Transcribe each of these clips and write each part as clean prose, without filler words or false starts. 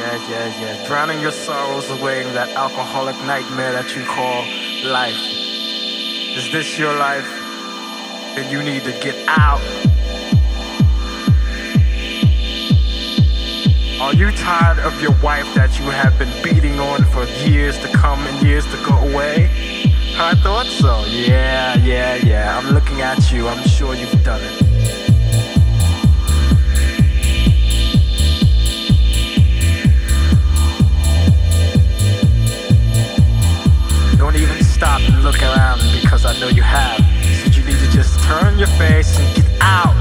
Yeah. Drowning your sorrows away in that alcoholic nightmare that you call life. Is this your life? Then you need to get out. Are you tired of your wife that you have been beating on for years to come and years to go away? I thought so. Yeah. I'm looking at you. I'm sure you've done it. Don't even stop and look around because I know you have. So you need to just turn your face and get out.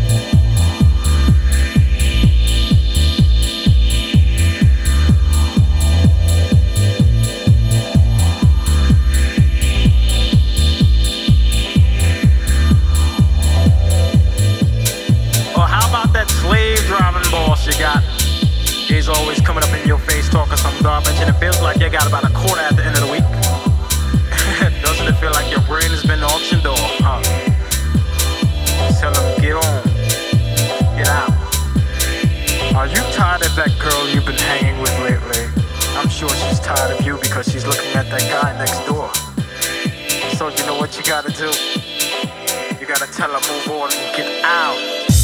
Or how about that slave driving boss you got? He's always coming up in your face talking some garbage, and it feels like you got about a quarter at the end of the week. Doesn't it feel like your brain has been auctioned off, huh? Tell him, get on. Get out. Are you tired of that girl you've been hanging with lately? I'm sure she's tired of you because she's looking at that guy next door. So you know what you gotta do? You gotta tell her move on and get out.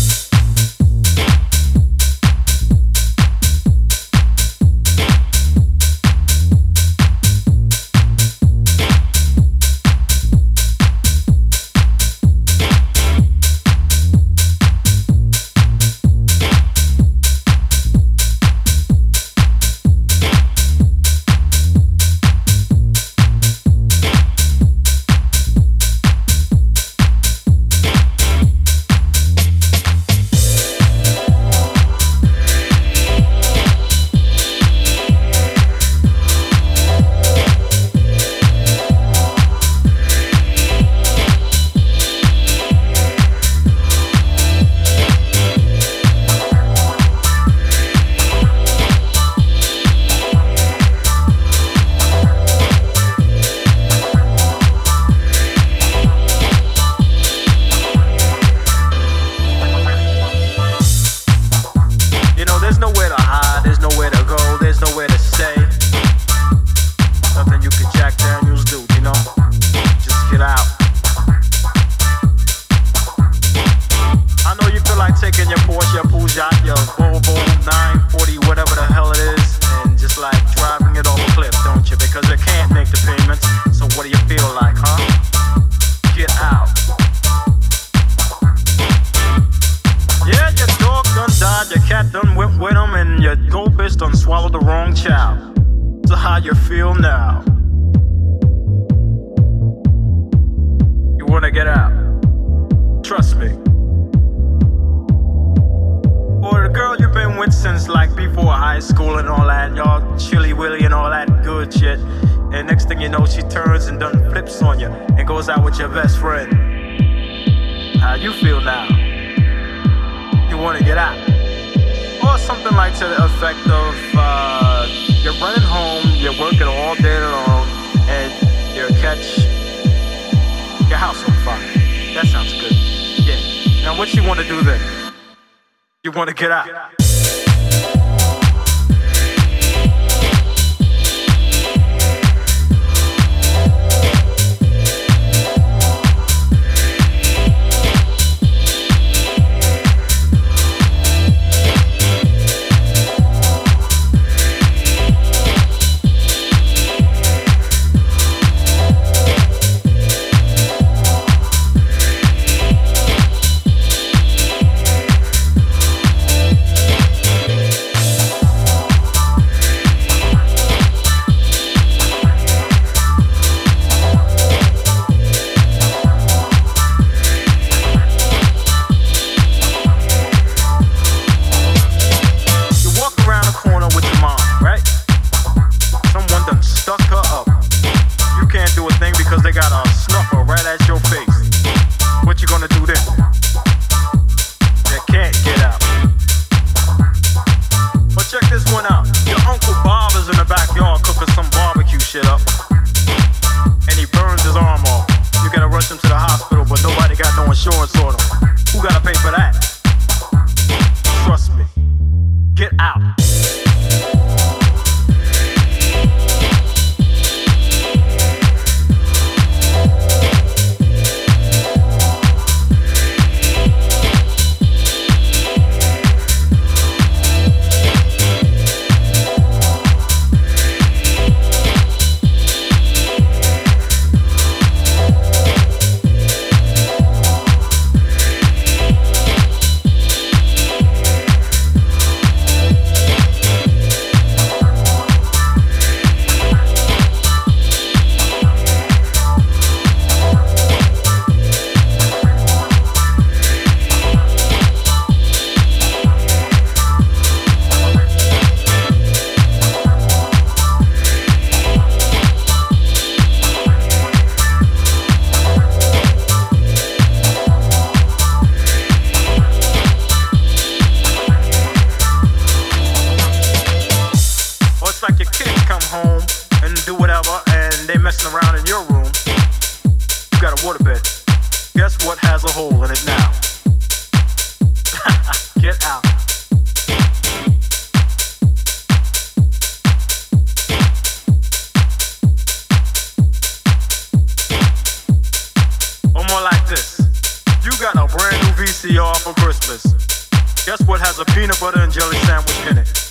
Get out. Insurance on them. Who gotta pay for that? Trust me. Get out. Guess what has a hole in it now? Get out. Or more like this. You got a brand new VCR for Christmas. Guess what has a peanut butter and jelly sandwich in it?